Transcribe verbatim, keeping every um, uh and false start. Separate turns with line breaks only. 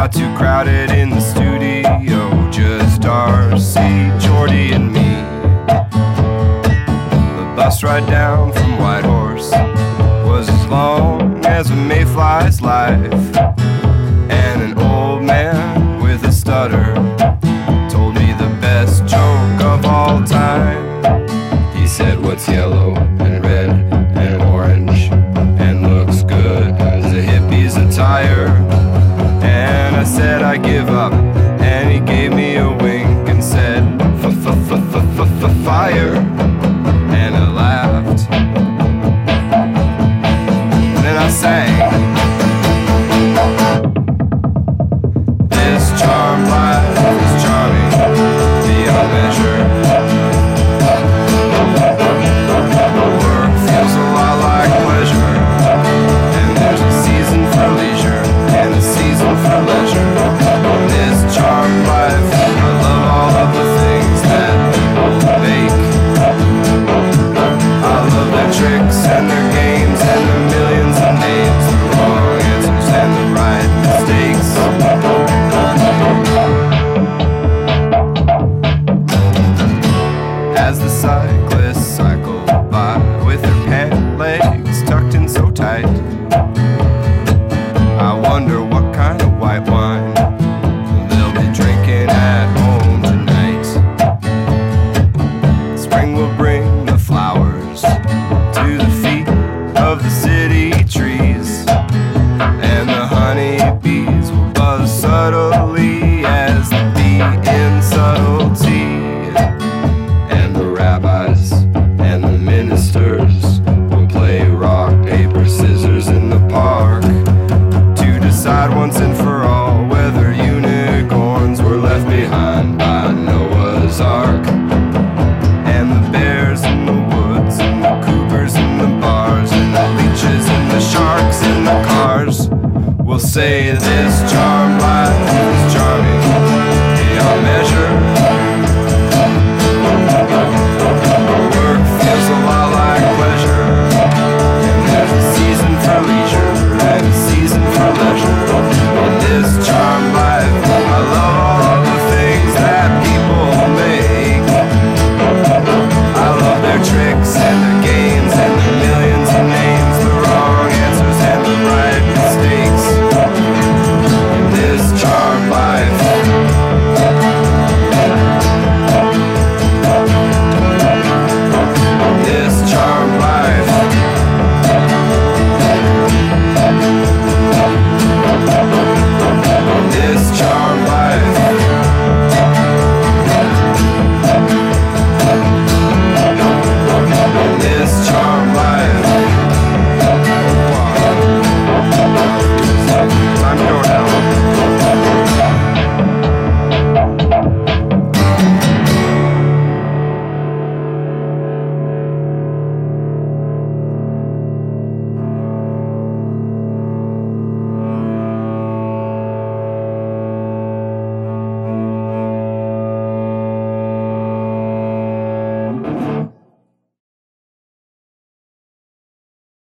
not too crowded in the studio, just Darcy, Jordy, and me. The bus ride down from Whitehorse was as long as a mayfly's life, and an old man with a stutter told me the best joke of all time. He said, what's yellow and red and orange and looks good as a hippie's attire? And I said, I give up, and he gave me a wink and said, fire, and I laughed. And then I sang, this charmed life is charming beyond measure. Work feels a lot like pleasure, and there's a season for leisure and a season for leisure. This charmed life, I love all of the things that people make. I love their tricks and their games and their millions of names, the wrong answers and the right mistakes. As the cyclists cycle by with their pant legs tucked in so tight, I wonder what kind of white wine they'll be drinking at home tonight. Spring will bring the flowers to the feet of the city trees, and the honeybees will buzz subtly as the bee in subtlety. And the rabbis and the ministers will play rock, paper, scissors in the park to decide once and for all whether unicorns were left behind by Noah's Ark. And the bears in the woods and the cougars in the bars and the leeches and the sharks in the cars will say this charmed life is charming beyond measure. Work feels a lot like pleasure, and there's a season for leisure and a season for leisure. And this charmed